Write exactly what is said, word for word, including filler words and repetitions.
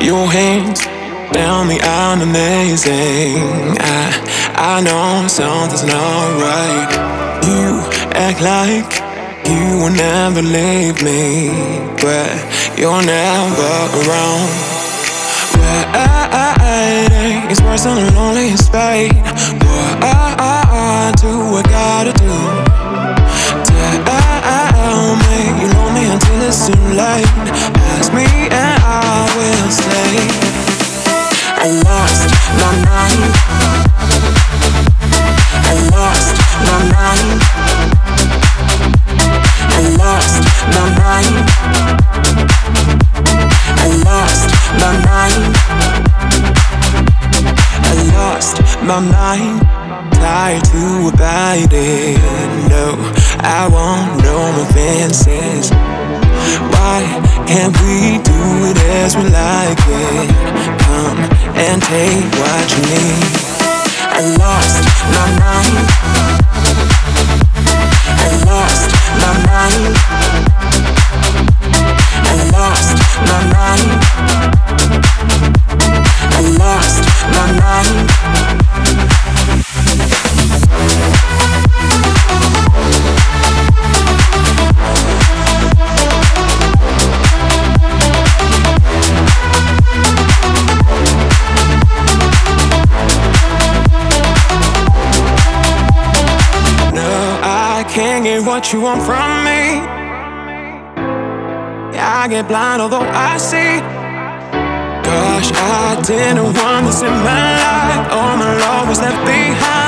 Your hands tell me I'm amazing. I, I know something's not right. You act like you will never leave me, but you're never around. Why it's worse than a lonely spade. What do I gotta do? Tell me you know me until it's too late. Ask me and I will stay. I lost my mind. I lost my mind. I lost my mind. I lost my mind. I lost my mind. Tired to abide it. No, I want no more fences. Why can't we do it as we like it? Come and take what you need. I lost my mind. I lost my mind. I lost my mind. I lost my mind. Can't get what you want from me. I get blind although I see. Gosh, I didn't want this in my life. All my love was left behind.